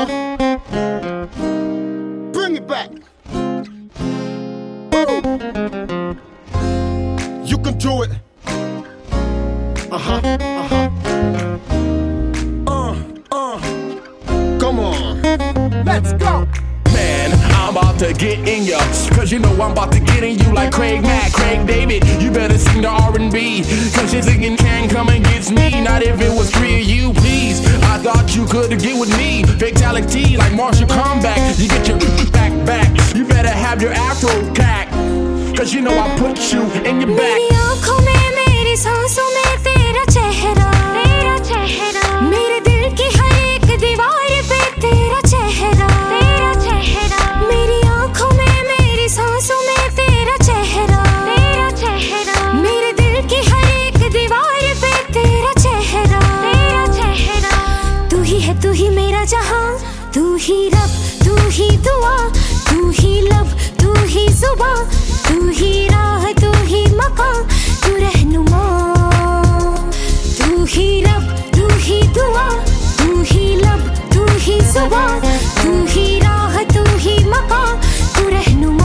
Bring it back. Woo. You can do it. Come on. Let's go. Man, I'm about to get in ya, cause you know I'm about to get in you like Craig Mack, Craig David. You better sing the R&B, cause you're thinking can come and get me. Not if it was 3 of you, please. I thought you could get with me. Fatality like Marshall Comeback. You get your back. You better have your afro cack, cause you know I put you in your back. मेरी आँखों में, मेरी सांसों में तेरा चेहरा, मेरे दिल की हर एक दीवार पे तेरा चेहरा, मेरी आँखों में, मेरी सांसों में तेरा चेहरा, मेरे दिल की हर एक दीवार पे तेरा चेहरा, तू ही है, तू ही मेरा जहां, तू ही रब, तू ही दुआ, तू ही लब, तू ही जुबां, तू ही राह, तू ही मकान, तू रहनुमा, तू ही रब, तू ही दुआ, तू ही लब, तू ही जुबां, तू ही राह, तू ही मकान, तू रहनुमा.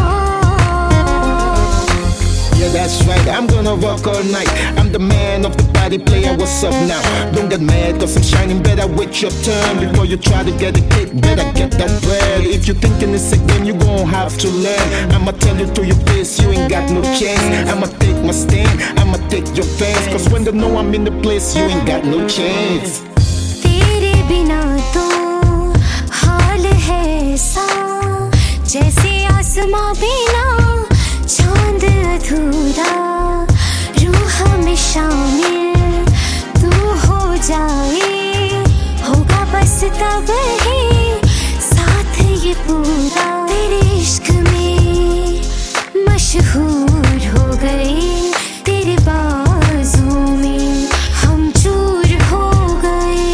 Yeah, that's right, I'm gonna rock all night. I'm the man of the party, player, what's up now? Don't get mad, cause I'm shining better with your turn. Before you try to get a cake, better get that bread. If you're thinking it's a game, you gon' have to learn. I'ma tell you to your face, you ain't got no chance. I'ma take my stand, I'ma take your fans. Cause when they know I'm in the place, you ain't got no chance. तेरे बिना तो हाल है ऐसा, जैसे आसमां बिना चांद अधूरा, रूह में शामिल तू हो जाए, होगा बस तब ही साथ ये पूरा. तेरे इश्क में मशहूर हो गए, तेरे बाजू में हम चूर हो गए.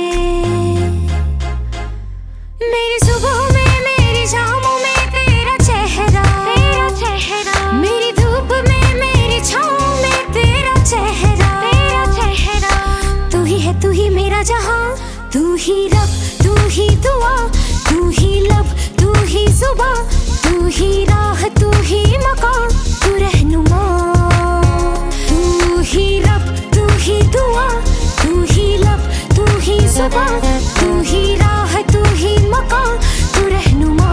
मेरी सुबह में, मेरी शामों में तेरा चेहरा, मेरी धूप में, मेरी छाँव में तेरा चेहरा, तू ही है, तू ही मेरा जहां, तू ही रब, तू ही दुआ, तू ही लब, तू ही जुबां, तू ही राह, तू ही मकान, तू रहनुमा, तू ही रब, तू ही दुआ, तू ही लब, तू ही जुबां, तू ही राह, तू ही मकान, तू रहनुमा.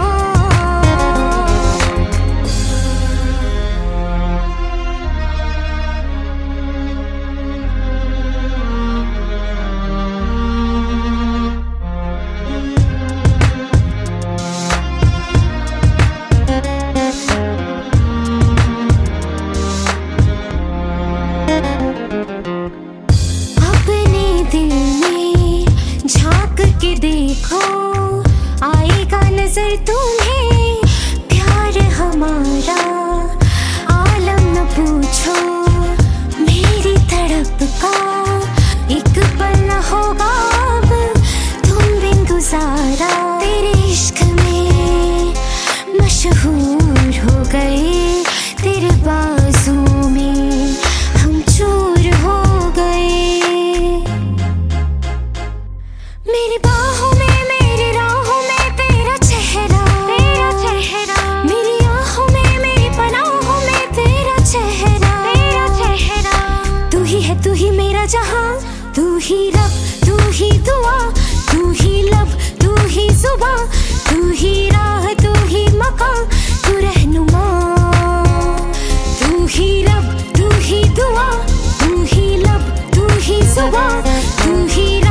अपने दिल में झांक के देखो, आएगा नजर तुम्हें प्यार हमारा. आलम न पूछो मेरी तड़प का, एक पल न होगा अब तुम बिन गुजारा. तेरे इश्क में मशहूर हो गए, तेरे बाजू में हम चूर हो गए. मेरी बाहों में, मेरी राहों में तेरा चेहरा, मेरी आँखों में, मेरी पनाहों में तेरा चेहरा, तू ही है, तू ही मेरा जहां, तू ही रब, तू ही दुआ, तू ही लब, तू ही जुबां, तू ही राह, तू ही मकान, तू रहनुमा, तू ही रब, तू ही दुआ, तू ही लब, तू ही जुबां, तू ही